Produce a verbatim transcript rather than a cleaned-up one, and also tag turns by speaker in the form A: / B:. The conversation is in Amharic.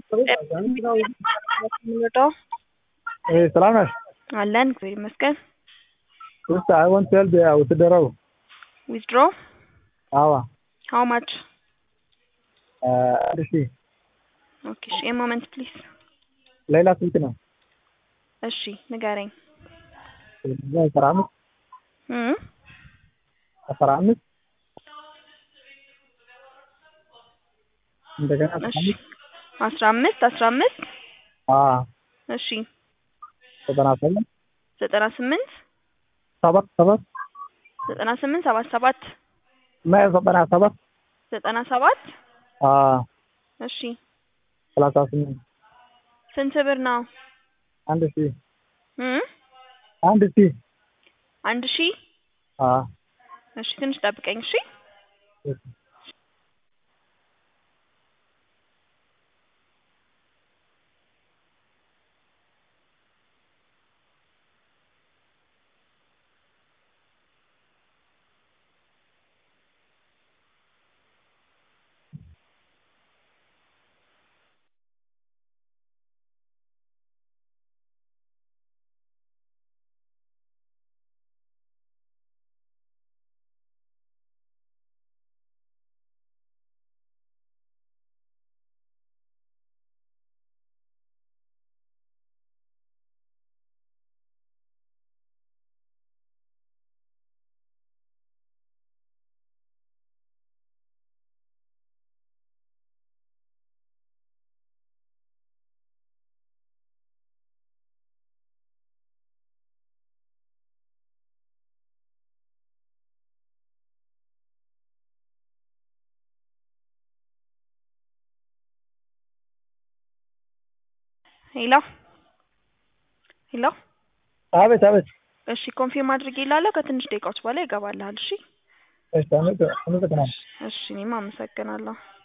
A: Hey, Salamash.
B: Alan, very much.
A: Yes, I want to help you out there.
B: Withdraw?
A: Awa.
B: How much?
A: Uh, Rishi.
B: Okay, a moment, please.
A: Leila Sultana.
B: Ashi, Nagaring.
A: Faramis.
B: Hmm?
A: Faramis. እንደገና
B: Ashi. አስራ አምስት አስራ አምስት
A: አዎ
B: እሺ
A: ዘጠና ስምንት
B: ዘጠና ስምንት
A: ሰባት ሰባት
B: ዘጠና ስምንት ሰባት ሰባት
A: ማይ ዘጠና ሰባት
B: ዘጠና ሰባት
A: አዎ
B: እሺ
A: ሰላሳ ስምንት
B: ስንት ብር ነው?
A: አንድ ሺህ
B: እም
A: አንድ ሺህ
B: አንድ ሺህ
A: አዎ
B: እሺ ትንሽ ጠብቀኝ እሺ ሄሎ ሄሎ
A: አቤት አቤት
B: እሺ ኮንፊርም አድርጌ ይላል ከትንሽ ደቂቃዎች በኋላ ይገባልሃል እሺ
A: እሺ አመሰግናለሁ
B: እሺ እኔም አመሰግናለሁ